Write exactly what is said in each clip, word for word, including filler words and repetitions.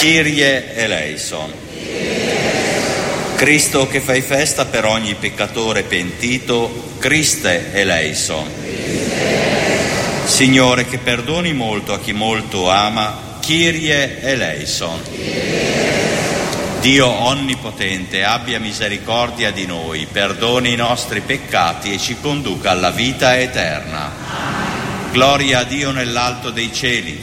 Kyrie eleison. Cristo che fai festa per ogni peccatore pentito, Christe eleison. Signore che perdoni molto a chi molto ama, Kyrie eleison. Dio onnipotente abbia misericordia di noi, perdoni i nostri peccati e ci conduca alla vita eterna. Gloria a Dio nell'alto dei cieli.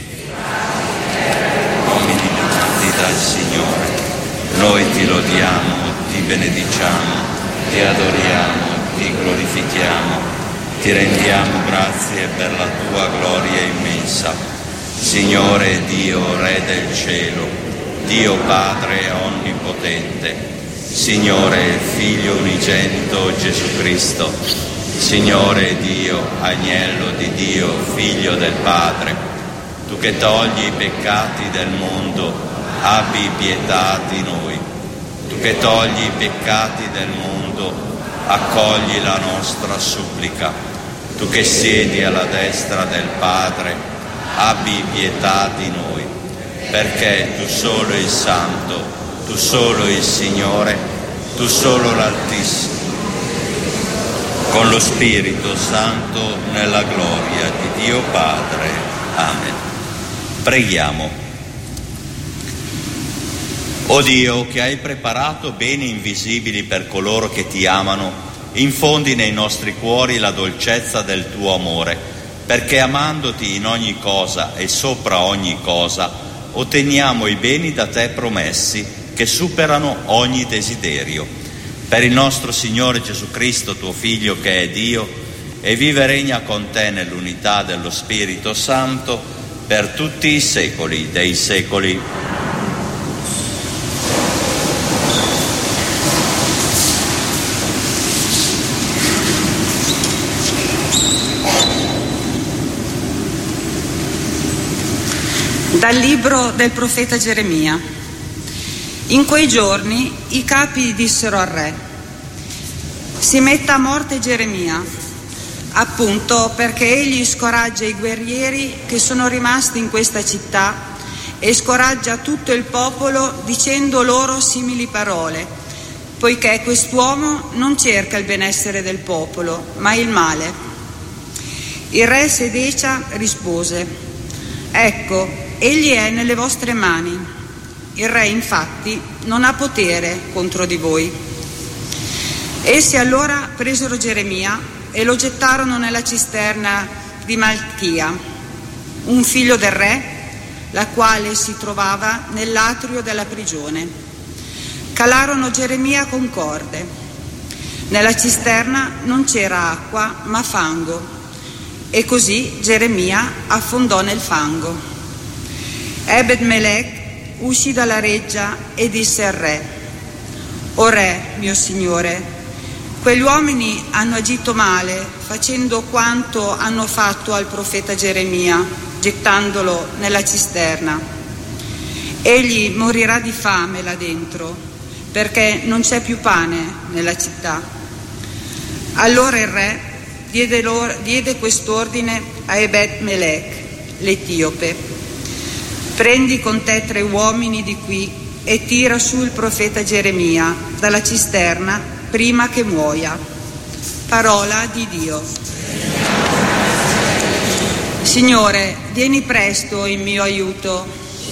Uomini benedetti dal Signore, noi ti lodiamo, ti benediciamo, ti adoriamo, ti glorifichiamo, ti rendiamo grazie per la tua gloria immensa. Signore Dio, Re del cielo, Dio Padre onnipotente, Signore Figlio unigenito Gesù Cristo, Signore Dio, Agnello di Dio, Figlio del Padre, tu che togli i peccati del mondo, abbi pietà di noi. Tu che togli i peccati del mondo, accogli la nostra supplica. Tu che siedi alla destra del Padre, abbi pietà di noi, perché tu solo il Santo, tu solo il Signore, tu solo l'Altissimo, con lo Spirito Santo nella gloria di Dio Padre. Amen. Preghiamo. O Dio, che hai preparato beni invisibili per coloro che ti amano, infondi nei nostri cuori la dolcezza del tuo amore, perché amandoti in ogni cosa e sopra ogni cosa, otteniamo i beni da te promessi che superano ogni desiderio. Per il nostro Signore Gesù Cristo, tuo Figlio, che è Dio, e vive e regna con te nell'unità dello Spirito Santo, per tutti i secoli dei secoli. Dal libro del profeta Geremia. In quei giorni i capi dissero al re: si metta a morte Geremia, appunto perché egli scoraggia i guerrieri che sono rimasti in questa città e scoraggia tutto il popolo dicendo loro simili parole, poiché quest'uomo non cerca il benessere del popolo, ma il male. Il re Sedecia rispose: ecco, egli è nelle vostre mani. Il re infatti non ha potere contro di voi. Essi allora presero Geremia e lo gettarono nella cisterna di Malchia, un figlio del re, la quale si trovava nell'atrio della prigione. Calarono Geremia con corde. Nella cisterna non c'era acqua, ma fango, e così Geremia affondò nel fango. Ebed-Melech uscì dalla reggia e disse al re: o re, mio signore, quegli uomini hanno agito male facendo quanto hanno fatto al profeta Geremia, gettandolo nella cisterna. Egli morirà di fame là dentro, perché non c'è più pane nella città. Allora il re diede, loro, diede quest'ordine a Ebed-Melech, l'etiope: prendi con te tre uomini di qui e tira su il profeta Geremia dalla cisterna prima che muoia. Parola di Dio. Signore, vieni presto in mio aiuto.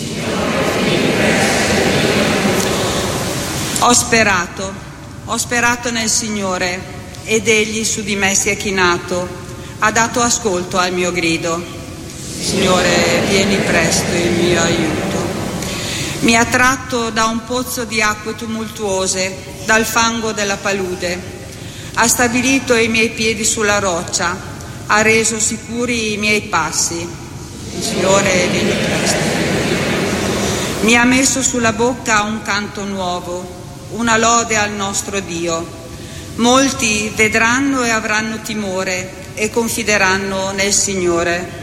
Ho sperato, ho sperato nel Signore, ed egli su di me si è chinato, ha dato ascolto al mio grido. Signore, vieni presto in mio aiuto. Mi ha tratto da un pozzo di acque tumultuose, dal fango della palude. Ha stabilito i miei piedi sulla roccia, ha reso sicuri i miei passi. Signore, vieni presto. Mi ha messo sulla bocca un canto nuovo, una lode al nostro Dio. Molti vedranno e avranno timore e confideranno nel Signore.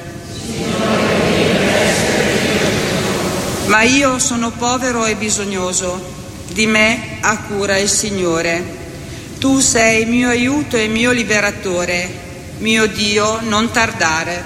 Ma io sono povero e bisognoso, di me ha cura il Signore. Tu sei mio aiuto e mio liberatore, mio Dio, non tardare.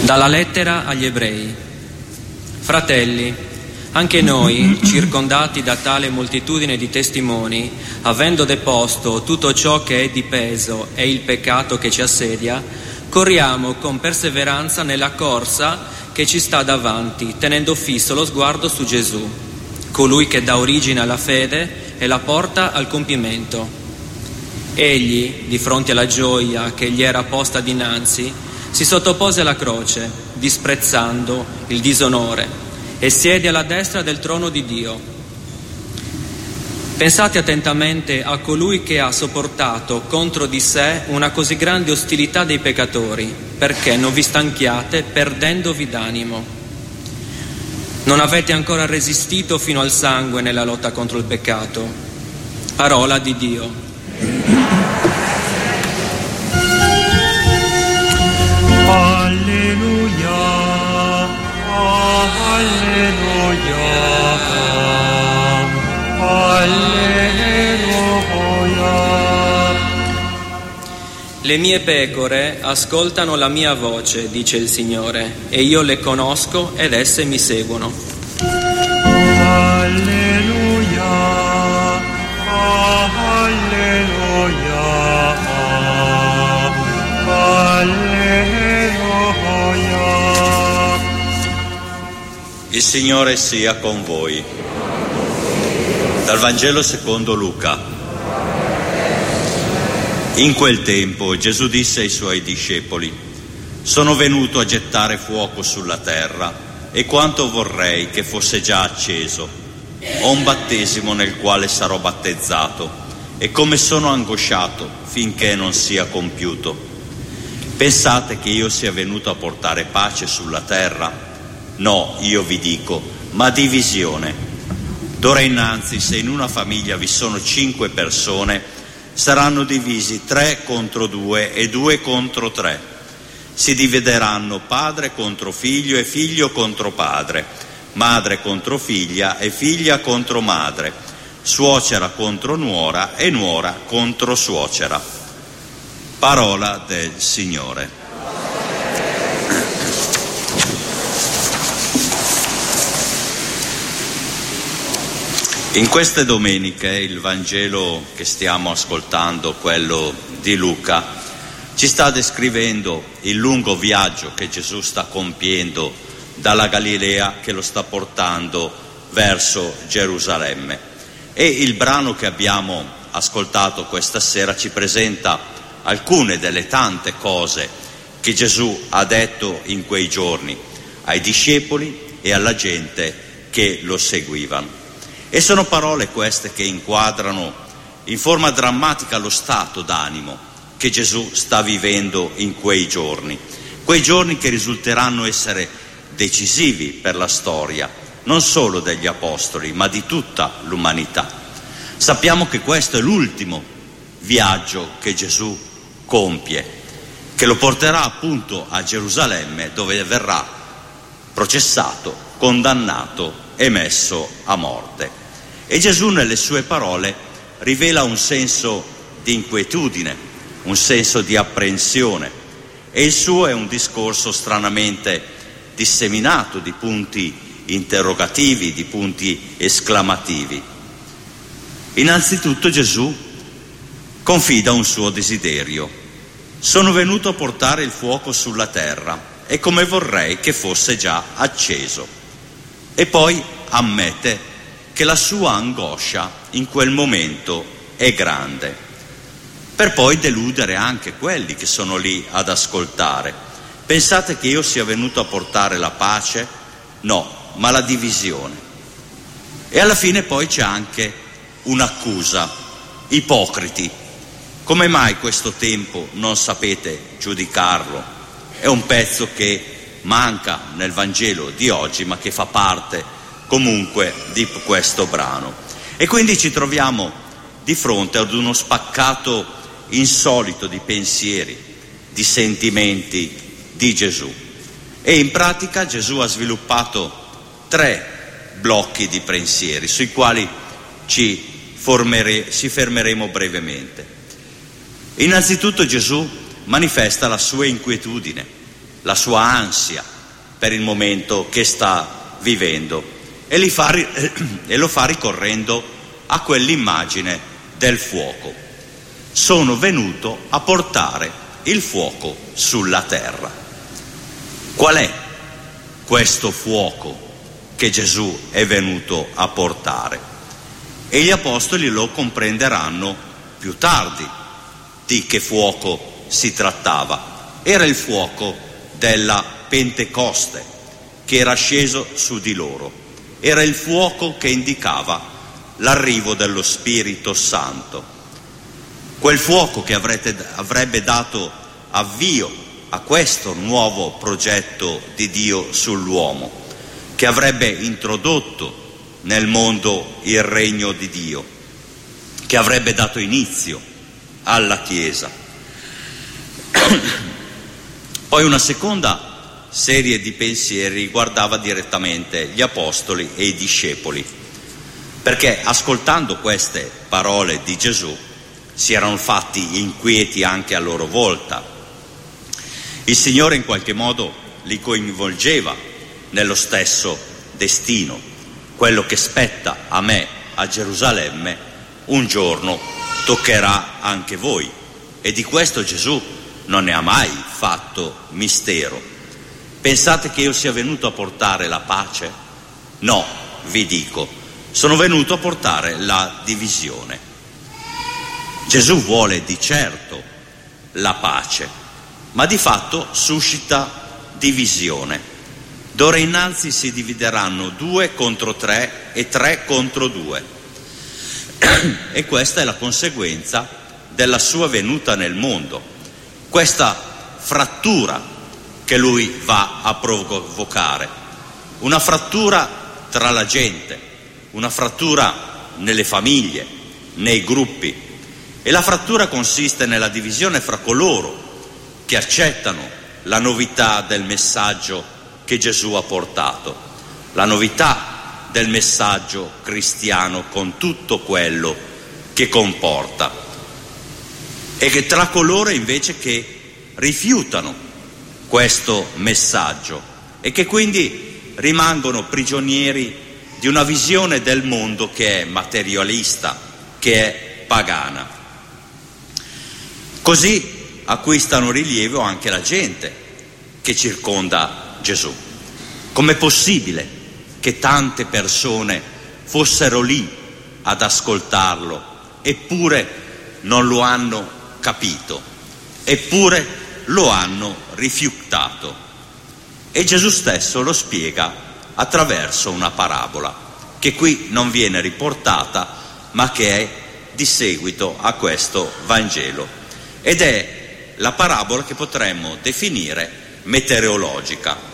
Dalla lettera agli Ebrei. Fratelli, anche noi, circondati da tale moltitudine di testimoni, avendo deposto tutto ciò che è di peso e il peccato che ci assedia, corriamo con perseveranza nella corsa che ci sta davanti, tenendo fisso lo sguardo su Gesù, colui che dà origine alla fede e la porta al compimento. Egli, di fronte alla gioia che gli era posta dinanzi, si sottopose alla croce, disprezzando il disonore, e siede alla destra del trono di Dio. Pensate attentamente a colui che ha sopportato contro di sé una così grande ostilità dei peccatori, perché non vi stanchiate perdendovi d'animo. Non avete ancora resistito fino al sangue nella lotta contro il peccato. Parola di Dio. Alleluia, alleluia, alleluia. Le mie pecore ascoltano la mia voce, dice il Signore, e io le conosco ed esse mi seguono. Alleluia, alleluia, alleluia. Il Signore sia con voi. Dal Vangelo secondo Luca. In quel tempo Gesù disse ai suoi discepoli: sono venuto a gettare fuoco sulla terra, e quanto vorrei che fosse già acceso. Ho un battesimo nel quale sarò battezzato, e come sono angosciato finché non sia compiuto. Pensate che io sia venuto a portare pace sulla terra? No, io vi dico, ma divisione. D'ora innanzi, se in una famiglia vi sono cinque persone, saranno divisi tre contro due e due contro tre. Si divideranno padre contro figlio e figlio contro padre, madre contro figlia e figlia contro madre, suocera contro nuora e nuora contro suocera. Parola del Signore. In queste domeniche il Vangelo che stiamo ascoltando, quello di Luca, ci sta descrivendo il lungo viaggio che Gesù sta compiendo dalla Galilea, che lo sta portando verso Gerusalemme. E il brano che abbiamo ascoltato questa sera ci presenta alcune delle tante cose che Gesù ha detto in quei giorni ai discepoli e alla gente che lo seguivano. E sono parole queste che inquadrano in forma drammatica lo stato d'animo che Gesù sta vivendo in quei giorni, quei giorni che risulteranno essere decisivi per la storia, non solo degli apostoli, ma di tutta l'umanità. Sappiamo che questo è l'ultimo viaggio che Gesù compie, che lo porterà appunto a Gerusalemme, dove verrà processato, condannato e messo a morte. E Gesù nelle sue parole rivela un senso di inquietudine, un senso di apprensione, e il suo è un discorso stranamente disseminato di punti interrogativi, di punti esclamativi. Innanzitutto Gesù confida un suo desiderio: sono venuto a portare il fuoco sulla terra, e come vorrei che fosse già acceso. E poi ammette che la sua angoscia in quel momento è grande, per poi deludere anche quelli che sono lì ad ascoltare. Pensate che io sia venuto a portare la pace? No, ma la divisione. E alla fine poi c'è anche un'accusa: ipocriti, come mai questo tempo non sapete giudicarlo? È un pezzo che manca nel Vangelo di oggi, ma che fa parte comunque di questo brano. E quindi ci troviamo di fronte ad uno spaccato insolito di pensieri, di sentimenti di Gesù. E in pratica Gesù ha sviluppato tre blocchi di pensieri sui quali ci, formere, ci fermeremo brevemente. Innanzitutto Gesù manifesta la sua inquietudine, la sua ansia per il momento che sta vivendo e, li fa, e lo fa ricorrendo a quell'immagine del fuoco. Sono venuto a portare il fuoco sulla terra. Qual è questo fuoco che Gesù è venuto a portare? E gli apostoli lo comprenderanno più tardi di che fuoco si trattava. Era il fuoco della Pentecoste che era sceso su di loro. Era il fuoco che indicava l'arrivo dello Spirito Santo. Quel fuoco che avrete, avrebbe dato avvio a questo nuovo progetto di Dio sull'uomo, che avrebbe introdotto nel mondo il regno di Dio, che avrebbe dato inizio alla Chiesa. Poi una seconda serie di pensieri riguardava direttamente gli apostoli e i discepoli, perché ascoltando queste parole di Gesù si erano fatti inquieti anche a loro volta. Il Signore in qualche modo li coinvolgeva nello stesso destino. Quello che spetta a me a Gerusalemme un giorno toccherà anche voi, e di questo Gesù non ne ha mai fatto mistero. Pensate che io sia venuto a portare la pace? No, vi dico, sono venuto a portare la divisione. Gesù vuole di certo la pace, ma di fatto suscita divisione. D'ora innanzi si divideranno due contro tre e tre contro due. E questa è la conseguenza della sua venuta nel mondo. Questa frattura che lui va a provocare. Una frattura tra la gente, una frattura nelle famiglie, nei gruppi. E la frattura consiste nella divisione fra coloro che accettano la novità del messaggio che Gesù ha portato, la novità del messaggio cristiano con tutto quello che comporta, e che tra coloro invece che rifiutano questo messaggio e che quindi rimangono prigionieri di una visione del mondo che è materialista, che è pagana. Così acquistano rilievo anche la gente che circonda Gesù. Com'è possibile che tante persone fossero lì ad ascoltarlo, eppure non lo hanno capito, eppure lo hanno rifiutato? E Gesù stesso lo spiega attraverso una parabola che qui non viene riportata, ma che è di seguito a questo Vangelo, ed è la parabola che potremmo definire meteorologica.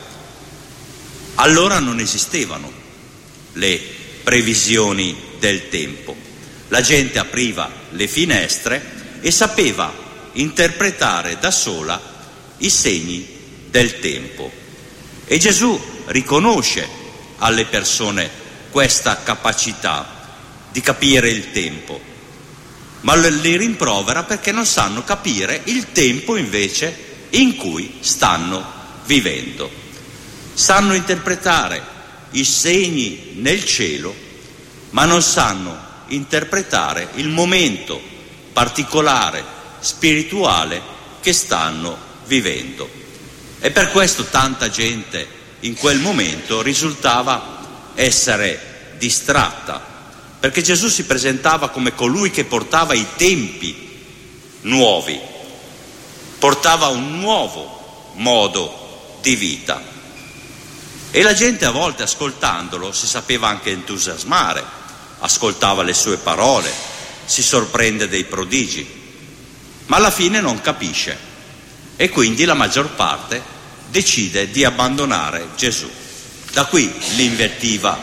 Allora non esistevano le previsioni del tempo. La gente apriva le finestre e sapeva interpretare da sola i segni del tempo. E Gesù riconosce alle persone questa capacità di capire il tempo, ma li rimprovera perché non sanno capire il tempo invece in cui stanno vivendo. Sanno interpretare i segni nel cielo, ma non sanno interpretare il momento particolare, spirituale che stanno vivendo. E per questo tanta gente in quel momento risultava essere distratta, perché Gesù si presentava come colui che portava i tempi nuovi, portava un nuovo modo di vita. E la gente a volte ascoltandolo si sapeva anche entusiasmare, ascoltava le sue parole, si sorprende dei prodigi, ma alla fine non capisce e quindi la maggior parte decide di abbandonare Gesù. Da qui l'invettiva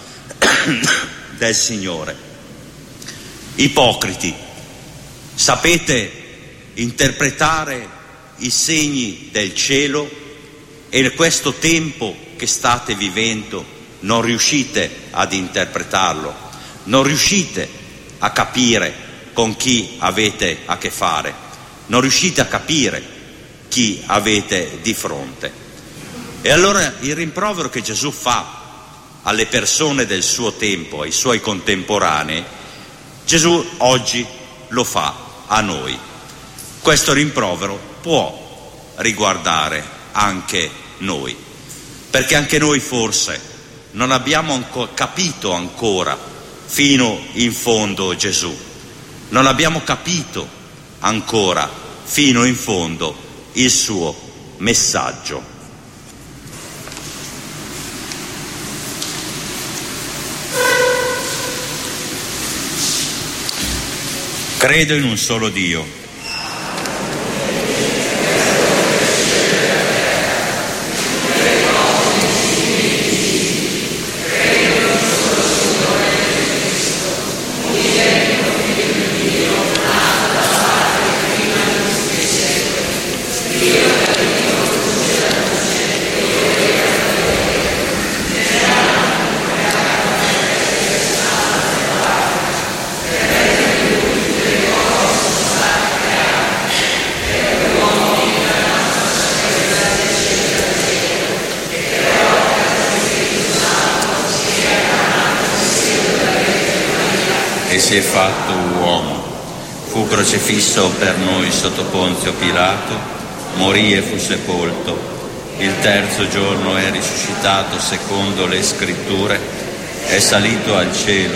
del Signore. Ipocriti, sapete interpretare i segni del cielo e questo tempo che state vivendo non riuscite ad interpretarlo, non riuscite a capire con chi avete a che fare, non riuscite a capire chi avete di fronte. E allora il rimprovero che Gesù fa alle persone del suo tempo, ai suoi contemporanei, Gesù oggi lo fa a noi. Questo rimprovero può riguardare anche noi, perché anche noi forse non abbiamo anco capito ancora fino in fondo Gesù, non abbiamo capito ancora fino in fondo il suo messaggio. Credo in un solo Dio. E si è fatto uomo, fu crocifisso per noi sotto Ponzio Pilato, morì e fu sepolto, il terzo giorno è risuscitato secondo le scritture, è salito al cielo.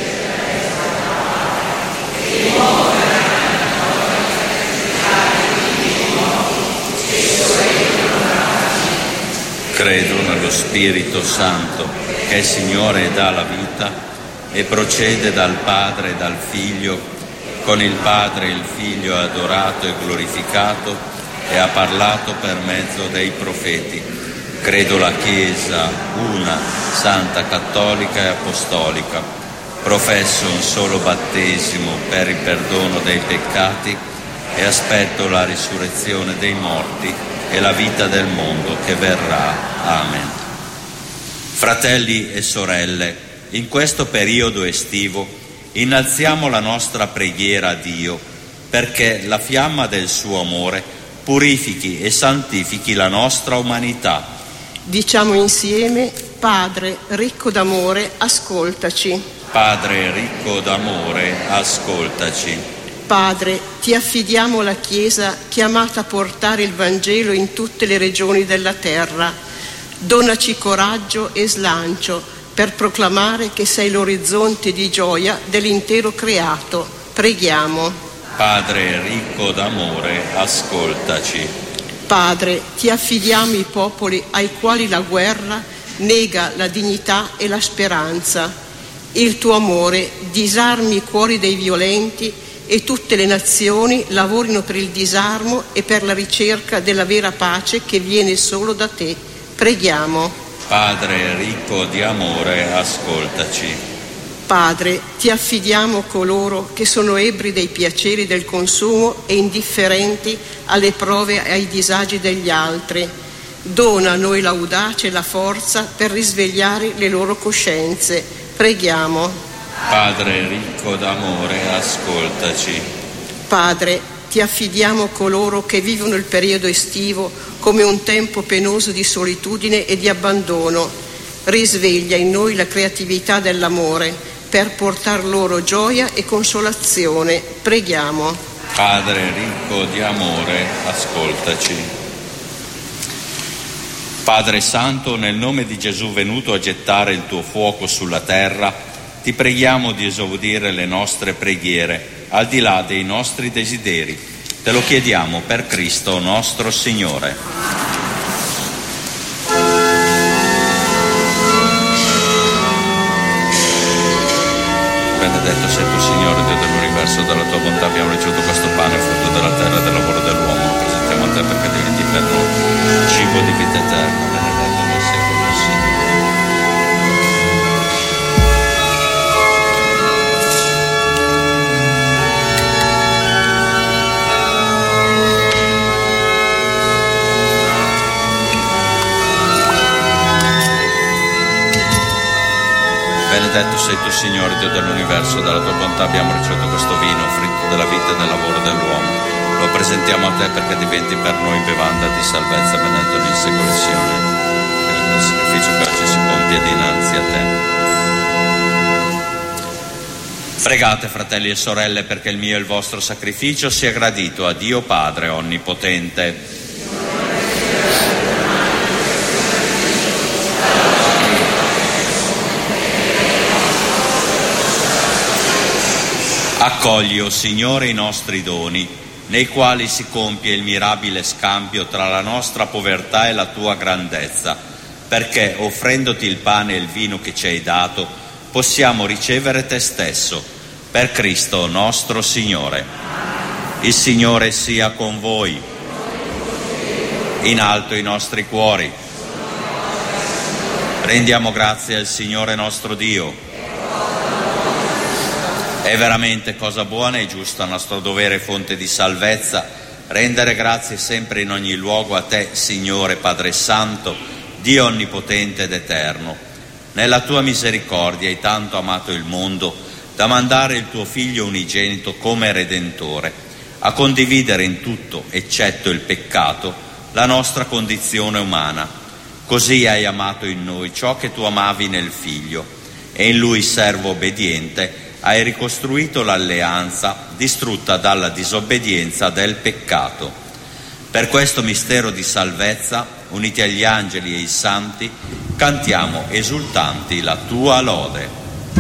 Credo nello Spirito Santo, che è Signore e dà la vita, e procede dal Padre e dal Figlio, con il Padre e il Figlio ha adorato e glorificato e ha parlato per mezzo dei profeti. Credo la Chiesa una, santa, cattolica e apostolica. Professo un solo battesimo per il perdono dei peccati e aspetto la risurrezione dei morti e la vita del mondo che verrà. Amen. Fratelli e sorelle, in questo periodo estivo innalziamo la nostra preghiera a Dio perché la fiamma del suo amore purifichi e santifichi la nostra umanità. Diciamo insieme: Padre ricco d'amore, ascoltaci. Padre ricco d'amore, ascoltaci. Padre, ti affidiamo la Chiesa chiamata a portare il Vangelo in tutte le regioni della terra. Donaci coraggio e slancio per proclamare che sei l'orizzonte di gioia dell'intero creato. Preghiamo. Padre ricco d'amore, ascoltaci. Padre, ti affidiamo i popoli ai quali la guerra nega la dignità e la speranza. Il tuo amore disarmi i cuori dei violenti e tutte le nazioni lavorino per il disarmo e per la ricerca della vera pace che viene solo da te. Preghiamo. Padre ricco di amore, ascoltaci. Padre, ti affidiamo coloro che sono ebbri dei piaceri del consumo e indifferenti alle prove e ai disagi degli altri. Dona a noi l'audacia e la forza per risvegliare le loro coscienze. Preghiamo. Padre ricco d'amore, ascoltaci. Padre, ti affidiamo coloro che vivono il periodo estivo come un tempo penoso di solitudine e di abbandono. Risveglia in noi la creatività dell'amore per portar loro gioia e consolazione. Preghiamo. Padre ricco di amore, ascoltaci. Padre Santo, nel nome di Gesù venuto a gettare il tuo fuoco sulla terra, ti preghiamo di esaudire le nostre preghiere, al di là dei nostri desideri. Te lo chiediamo per Cristo nostro Signore. Benedetto sei tu, Signore, Dio dell'universo, dalla tua bontà abbiamo ricevuto questo pane, frutto della terra e del lavoro dell'uomo. Lo presentiamo a te perché diventi per noi cibo di vita eterna, benedetto nei secoli dei secoli. Benedetto sei tu, Signore, Dio dell'universo, dalla tua bontà abbiamo ricevuto questo vino, frutto della vita e del lavoro dell'uomo. Lo presentiamo a te perché diventi per noi bevanda di salvezza, benedetto nei secoli. del sacrificio che oggi si compie dinanzi a te. Pregate, fratelli e sorelle, perché il mio e il vostro sacrificio sia gradito a Dio Padre Onnipotente. Accogli, o Signore, i nostri doni, nei quali si compie il mirabile scambio tra la nostra povertà e la tua grandezza, perché, offrendoti il pane e il vino che ci hai dato, possiamo ricevere te stesso, per Cristo nostro Signore. Il Signore sia con voi. In alto i nostri cuori. Rendiamo grazie al Signore nostro Dio. È veramente cosa buona e giusta, nostro dovere e fonte di salvezza, rendere grazie sempre in ogni luogo a te, Signore Padre Santo, Dio Onnipotente ed Eterno. Nella tua misericordia hai tanto amato il mondo da mandare il tuo Figlio unigenito come Redentore, a condividere in tutto, eccetto il peccato, la nostra condizione umana. Così hai amato in noi ciò che tu amavi nel Figlio, e in Lui, servo obbediente, hai ricostruito l'alleanza distrutta dalla disobbedienza del peccato. Per questo mistero di salvezza, uniti agli angeli e ai santi, cantiamo esultanti la tua lode.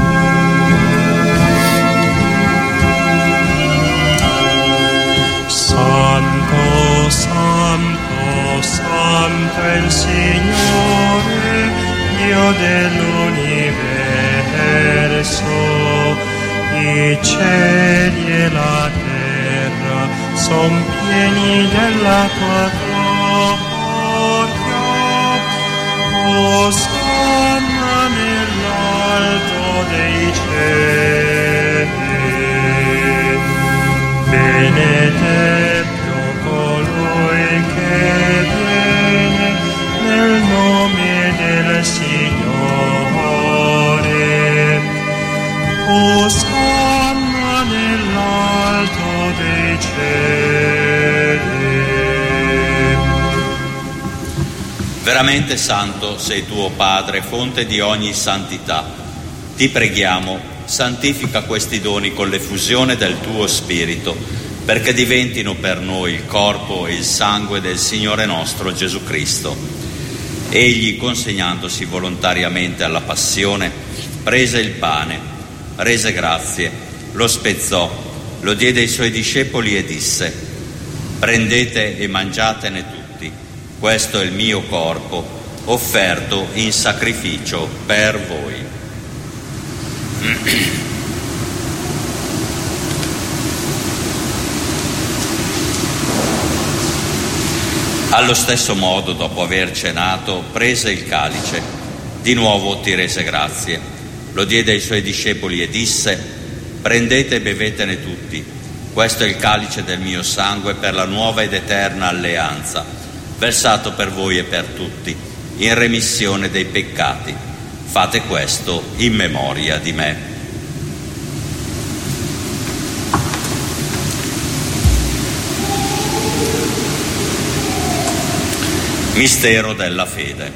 Santo, santo, santo è il Signore, Dio dell'universo. I cieli e la terra son pieni della tua gloria. Osanna nell'alto dei cieli. Benedetto colui che viene nel nome del Signore. Osanna nell'alto dei cieli. Veramente santo sei tuo Padre, fonte di ogni santità. Ti preghiamo, santifica questi doni con l'effusione del tuo Spirito, perché diventino per noi il corpo e il sangue del Signore nostro Gesù Cristo. Egli, consegnandosi volontariamente alla passione, prese il pane, rese grazie, lo spezzò, lo diede ai suoi discepoli e disse: prendete e mangiatene tutti, questo è il mio corpo, offerto in sacrificio per voi. Allo stesso modo, dopo aver cenato, prese il calice, di nuovo ti rese grazie, lo diede ai suoi discepoli e disse: prendete e bevetene tutti, questo è il calice del mio sangue per la nuova ed eterna alleanza, versato per voi e per tutti, in remissione dei peccati. Fate questo in memoria di me. Mistero della fede.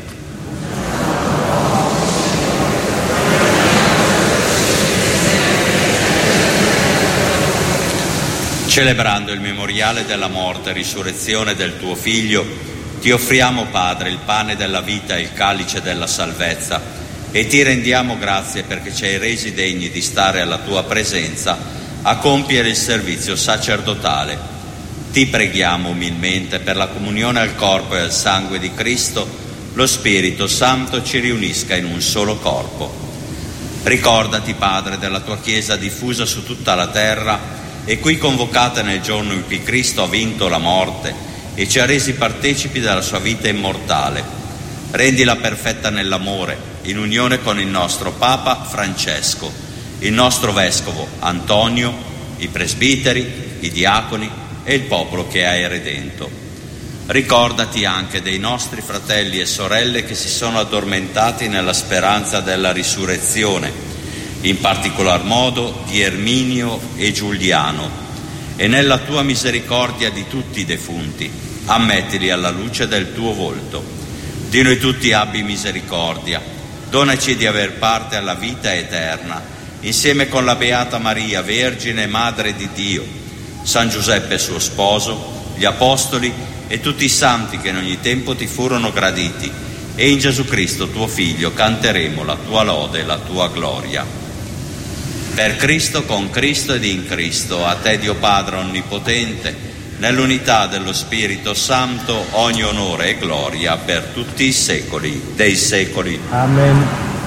Celebrando il memoriale della morte e risurrezione del tuo Figlio, ti offriamo, Padre, il pane della vita e il calice della salvezza, e ti rendiamo grazie perché ci hai resi degni di stare alla tua presenza a compiere il servizio sacerdotale. Ti preghiamo umilmente per la comunione al corpo e al sangue di Cristo, lo Spirito Santo ci riunisca in un solo corpo. Ricordati, Padre, della tua Chiesa diffusa su tutta la terra e qui convocata nel giorno in cui Cristo ha vinto la morte e ci ha resi partecipi della sua vita immortale. Rendila perfetta nell'amore, in unione con il nostro Papa Francesco, il nostro Vescovo Antonio, i presbiteri, i diaconi e il popolo che hai redento. Ricordati anche dei nostri fratelli e sorelle che si sono addormentati nella speranza della risurrezione, in particolar modo di Erminio e Giuliano, e nella tua misericordia di tutti i defunti, ammettili alla luce del tuo volto. Di noi tutti abbi misericordia, donaci di aver parte alla vita eterna, insieme con la Beata Maria, Vergine e Madre di Dio, San Giuseppe suo sposo, gli Apostoli e tutti i santi che in ogni tempo ti furono graditi, e in Gesù Cristo tuo Figlio canteremo la tua lode e la tua gloria. Per Cristo, con Cristo ed in Cristo, a te Dio Padre Onnipotente, nell'unità dello Spirito Santo, ogni onore e gloria per tutti i secoli dei secoli. Amen.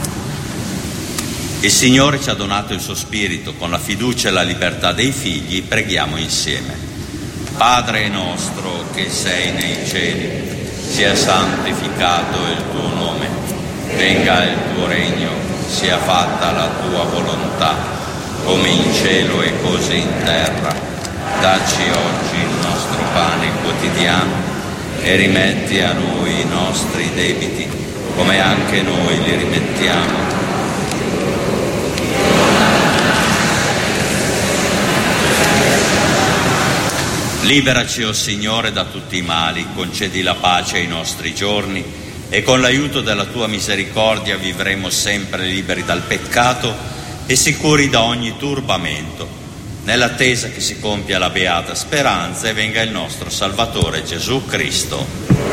Il Signore ci ha donato il suo Spirito, con la fiducia e la libertà dei figli preghiamo insieme. Padre nostro che sei nei cieli, sia santificato il tuo nome, venga il tuo regno, sia fatta la tua volontà, come in cielo e così in terra. Dacci oggi il nostro pane quotidiano e rimetti a noi i nostri debiti, come anche noi li rimettiamo. Liberaci, o Signore, da tutti i mali, concedi la pace ai nostri giorni e con l'aiuto della tua misericordia vivremo sempre liberi dal peccato e sicuri da ogni turbamento, nell'attesa che si compia la beata speranza e venga il nostro Salvatore Gesù Cristo.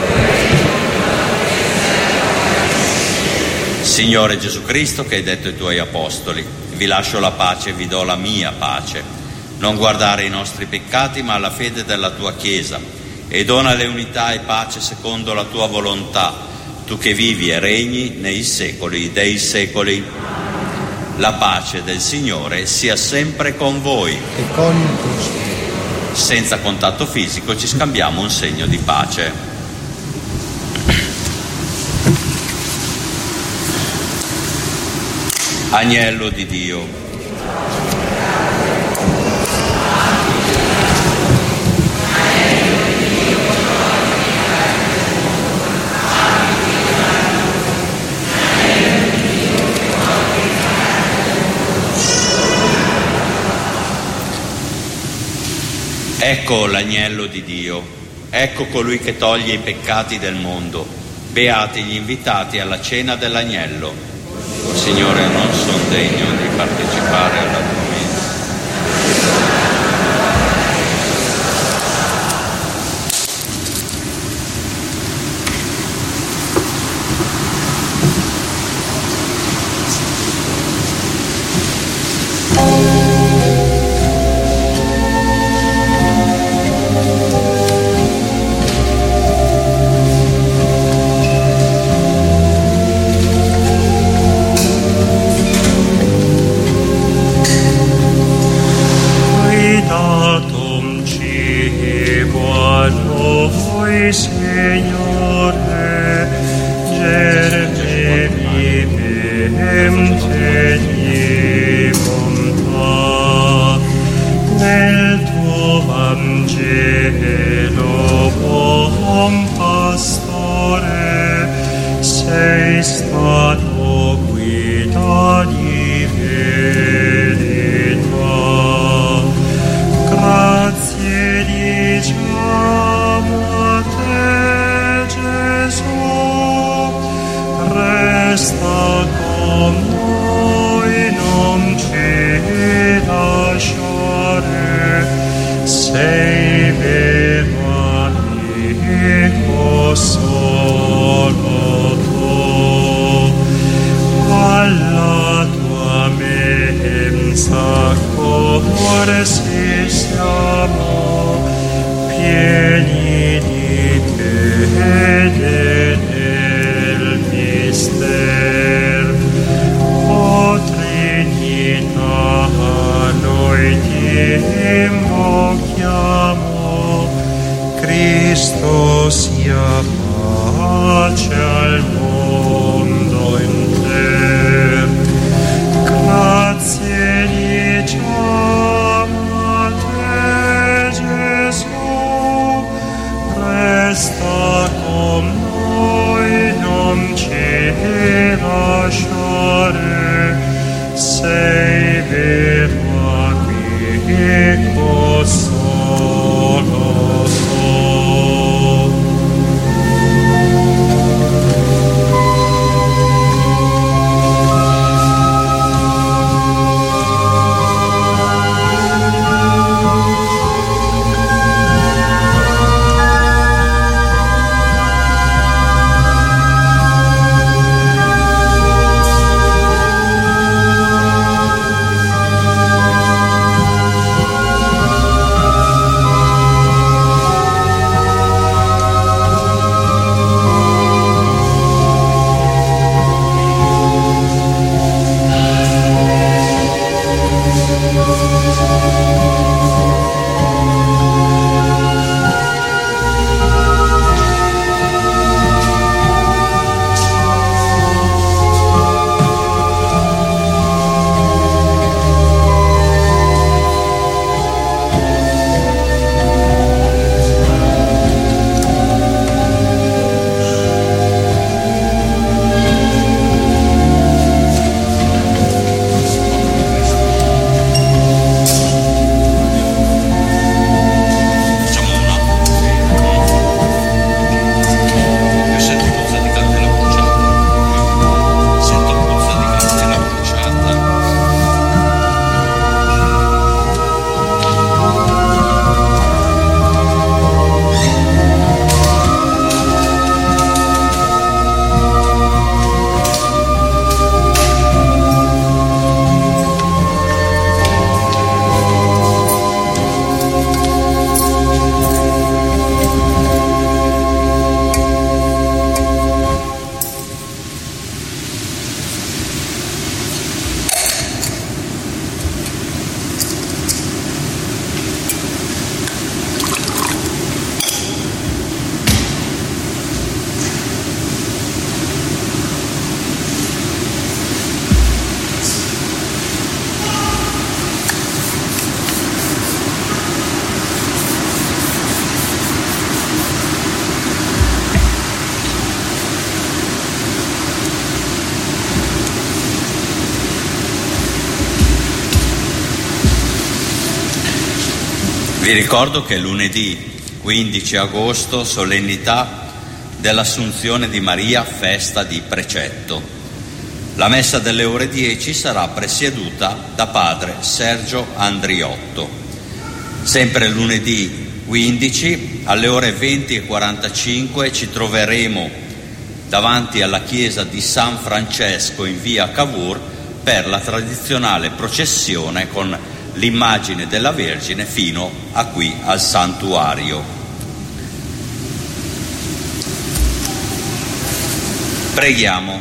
Signore Gesù Cristo, che hai detto ai tuoi apostoli: vi lascio la pace e vi do la mia pace, non guardare i nostri peccati ma alla fede della tua Chiesa, e donale unità e pace secondo la tua volontà, tu che vivi e regni nei secoli dei secoli. La pace del Signore sia sempre con voi. E con il tuo spirito. Senza contatto fisico ci scambiamo un segno di pace. Agnello di Dio. Ecco l'agnello di Dio, ecco colui che toglie i peccati del mondo. Beati gli invitati alla cena dell'agnello. Oh, Signore, non sono degno di partecipare alla tua messa. Vi ricordo che lunedì quindici agosto, solennità dell'Assunzione di Maria, festa di precetto. La messa delle ore dieci sarà presieduta da padre Sergio Andriotto. Sempre lunedì quindici alle ore venti e quarantacinque ci troveremo davanti alla chiesa di San Francesco in via Cavour per la tradizionale processione con l'immagine della Vergine fino a qui al santuario. Preghiamo.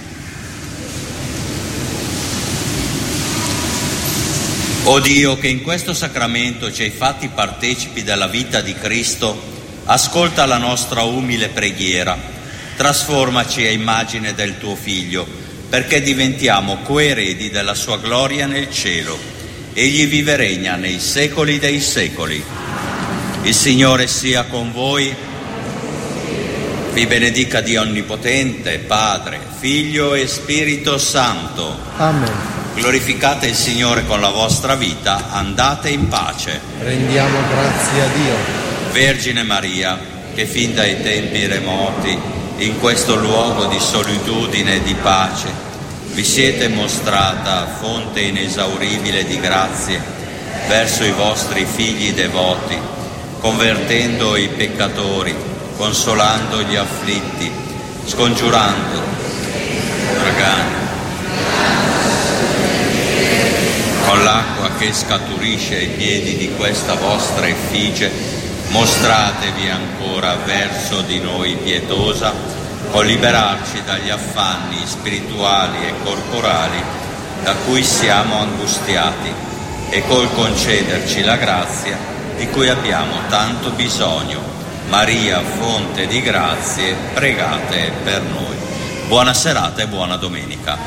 O Dio, che in questo sacramento ci hai fatti partecipi della vita di Cristo, ascolta la nostra umile preghiera, trasformaci a immagine del tuo Figlio, perché diventiamo coeredi della sua gloria nel cielo. Egli vive e regna nei secoli dei secoli. Il Signore sia con voi. Vi benedica Dio Onnipotente, Padre, Figlio e Spirito Santo. Amen. Glorificate il Signore con la vostra vita, andate in pace. Rendiamo grazie a Dio. Vergine Maria, che fin dai tempi remoti, in questo luogo di solitudine e di pace, vi siete mostrata fonte inesauribile di grazie verso i vostri figli devoti, convertendo i peccatori, consolando gli afflitti, scongiurando uragani. Con l'acqua che scaturisce ai piedi di questa vostra effigie, mostratevi ancora verso di noi pietosa, col liberarci dagli affanni spirituali e corporali da cui siamo angustiati e col concederci la grazia di cui abbiamo tanto bisogno. Maria, fonte di grazie, pregate per noi. Buona serata e buona domenica.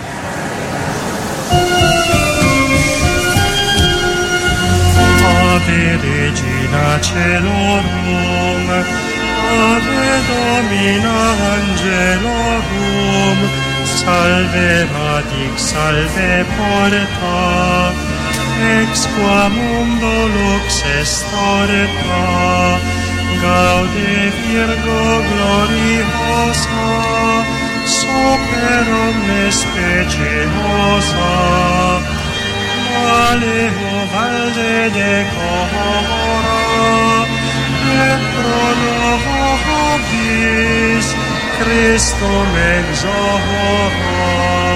Ave Regina Celorum, Ave Domina Angelorum, salve radix, salve porta, ex qua mundo lux est orta, gaude Virgo gloriosa, super omnes speciosa, maleo valde decora, et pro nobis Christum exora.